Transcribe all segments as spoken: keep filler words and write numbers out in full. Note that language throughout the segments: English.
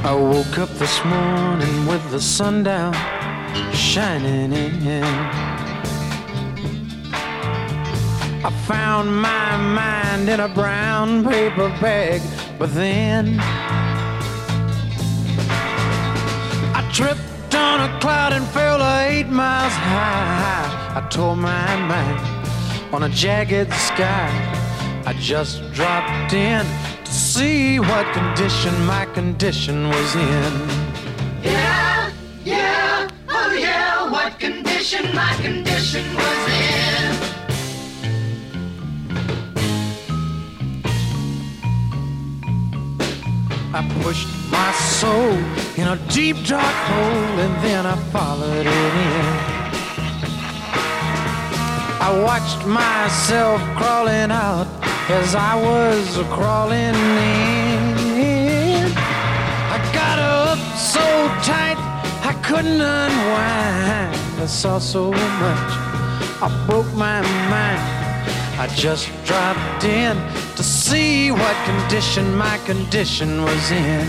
I woke up this morning with the sun down shining in. I found my mind in a brown paper bag, but then I tripped on a cloud and fell eight miles high. I tore my mind on a jagged sky. I just dropped in to see what condition my condition was in. Yeah, yeah, oh yeah, what condition my condition was in. I pushed my soul in a deep dark hole and then I followed it in. I watched myself crawling out as I was crawling in. I got up so tight I couldn't unwind. I saw so much, I broke my mind. I just dropped in to see what condition my condition was in.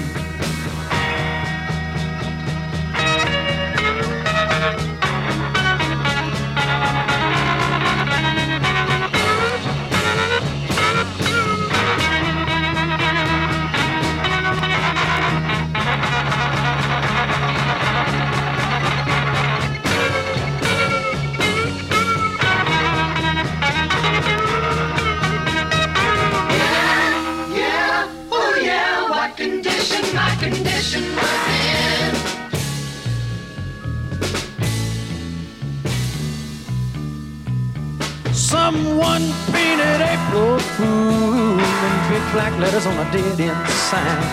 Someone painted April Fool in big black letters on a dead-end sign.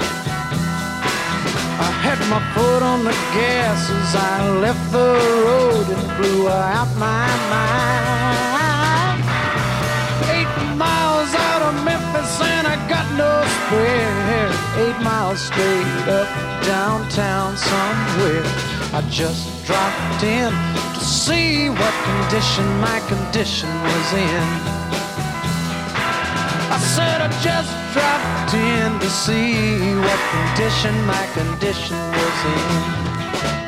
I had my foot on the gas as I left the road and blew out my mind. Eight miles out of Memphis and I got no spare. Eight miles straight up downtown somewhere. I just dropped in to see what condition my condition was in. I said I just dropped in to see what condition my condition was in.